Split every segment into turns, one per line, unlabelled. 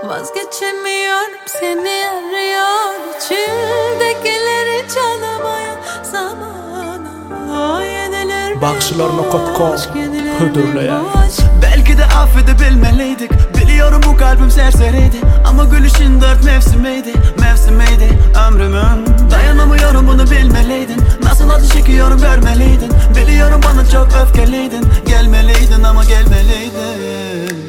Vazgeçemiyorum seni arıyor, içimdekileri çalamaya zamana yenilir.
Bakışlarına kopko hüdürlüğe.
Belki de affedebilmeliydik. Biliyorum bu kalbim serseriydi, ama gülüşün dört mevsimiydi. Mevsimiydi ömrümün. Dayanamıyorum, bunu bilmeliydin. Nasıl acı çekiyorum görmeliydin. Biliyorum bana çok öfkeliydin. Gelmeliydin ama gelmeliydin.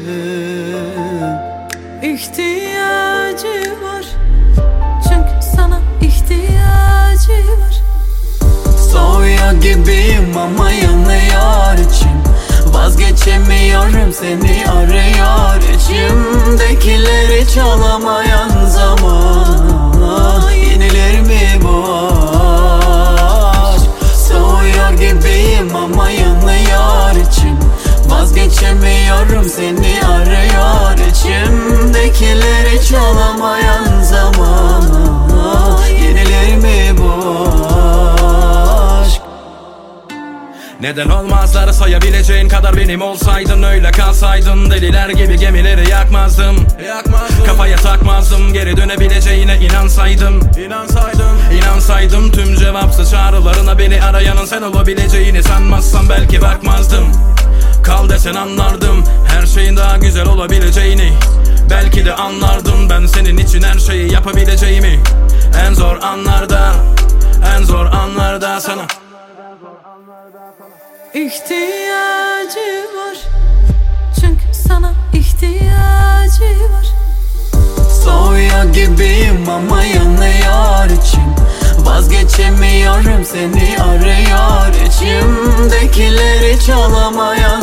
İhtiyacı var, çünkü sana ihtiyacı var.
Soğuyor gibiyim ama yanıyor içim. Vazgeçemiyorum seni arıyor, içimdekileri çalamayan zaman yenilir mi bu aşk? Soğuyor gibiyim ama yanıyor içim. Vazgeçemiyorum seni arıyor, içimdekileri çalamayan zaman yenilir mi bu aşk?
Neden olmazları sayabileceğin kadar benim olsaydın, öyle kalsaydın deliler gibi gemileri yakmazdım. Kafaya takmazdım, geri dönebileceğine inansaydım tüm cevapsız çağrılarına beni arayanın sen olabileceğini sanmazsam belki bakmazdım. Kal desen anlardım, her şeyin daha güzel olabileceğini. Belki de anlardım ben senin için her şeyi yapabileceğimi. En zor anlarda sana
İhtiyacı var, çünkü sana ihtiyacı var.
Soğuyor gibiyim ama yanıyor içim. Vazgeçemiyorum seni arıyor, içimdekileri çalamayan